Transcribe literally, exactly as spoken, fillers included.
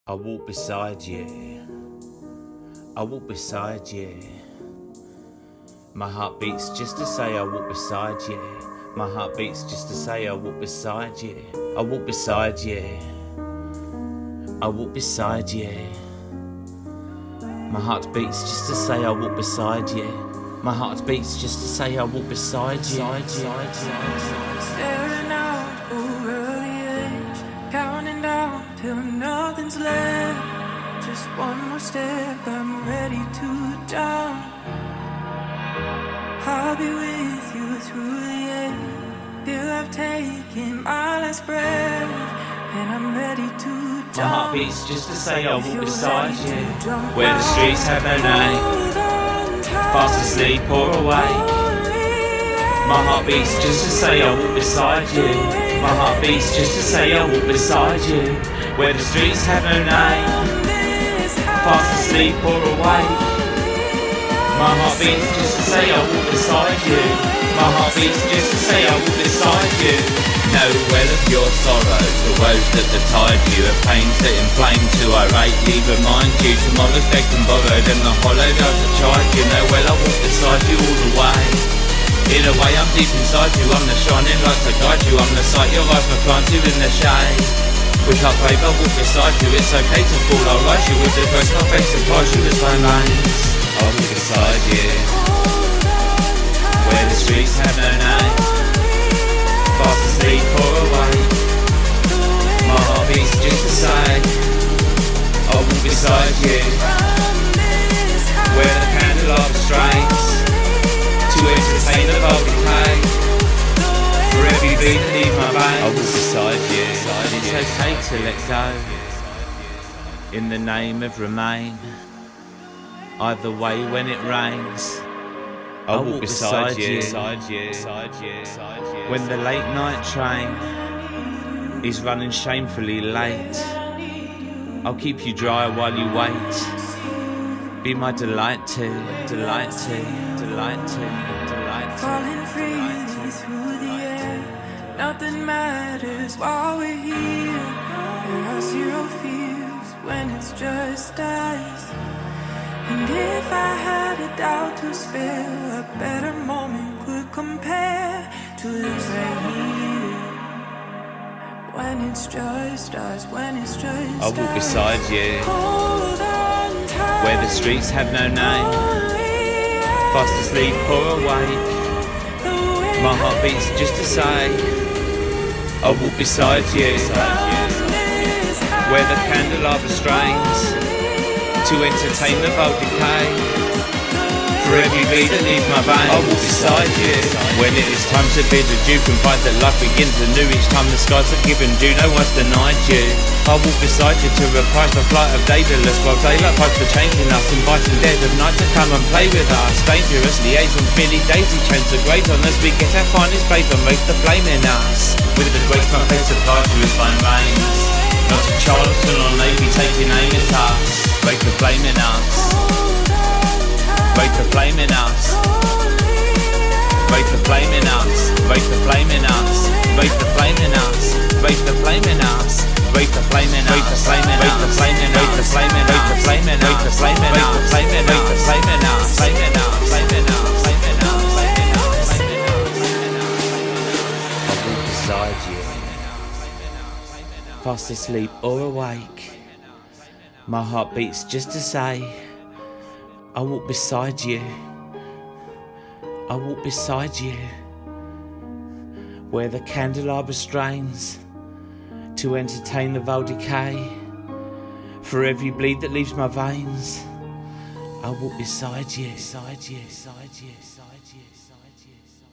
I walk beside you, I walk beside you. My heart beats just to say I walk beside you. My heart beats just to say I walk beside you. I walk beside you, I walk beside you. My heart beats just to say I walk beside you. My heart beats just to say I walk beside you. Staring out over the edge, counting down till nothing's left. Just one more step, I'm ready to jump. I'll be with you through the end, till I've taken my last breath, and I'm ready to jump. My heart beats just to say I walk beside you, where the streets have no name, fast asleep or awake. My heart beats just to say I walk beside you. My heart beats just to say I walk beside you, where the streets have no name, fast asleep or awake. My heart beats just to say I walk beside you. My heart beats just to say I walk beside you. Know well of your sorrows, the woes that betide you, of pains that inflame to irately remind you. Tomorrow's begged and borrowed and the hollow does a chide you. Know well I walk beside you all the way. In a way I'm deep inside you, I'm the shining light to guide you. I'm the sight your eyes may plant you in the shade. With our babe I walk beside you, it's okay to fall, I'll rise you with the first my face surprise you as my lanes. I'll walk beside you, where the streets have no name, fast asleep or awake. My heart beats just to say I'll walk beside you, where the candelabra strains to entertain the vulgar decay. For every beat that leaves my veins, I'll walk beside you. It's okay to let go, in the name of remain. Either way when it rains, I'll walk beside you. When the late night train is running shamefully late, I'll keep you dry while you wait. Be my delight to, delight to, delight to, delight to. Falling freely through the air, nothing matters while we're here. There are zero fears when it's just us. And if I had a doubt to spare, a better moment could compare to this right here. When it's just us, when it's just us. I'll walk beside you, Hold on tight, where the streets have no name, fast asleep or awake. My heart beats just to say I'll walk beside you, where the candelabra strains to entertain the vulgar decay. For every beat that leaves my veins, I'll walk beside you. When it is time to bid adieu, confide that life begins anew. Each time the skies are given due, no one's denied you. I'll walk beside you to reprise the flight of daedalus, while daylight fights for changing us, inviting dead of night to come and play with us. Dangerous liaisons, merely daisy chains to graze on as we get our finest blaze and raise the flame in us. With the grace my face applied to his fine reins, not a charlatan or navy taking aim at us. Wake the flame in us, wake the flame in us, wake the flame in us, wake the flame in us, wake the flame in us, wake the flame in us, wake the flame in us, wake the flame in us, wake the flame in us, wake the flame in us, wake the flame in us, wake the flame in us, wake the flame in us, flame in us, flame in us, flame in us, flame in us, flame in us, flame in us. I'll walk beside you, fast asleep or awake. My heart beats just to say I walk beside you, I walk beside you, where the candelabra strains to entertain the vulgar decay. For every bleed that leaves my veins, I walk beside you, beside you, beside you, beside you, beside you.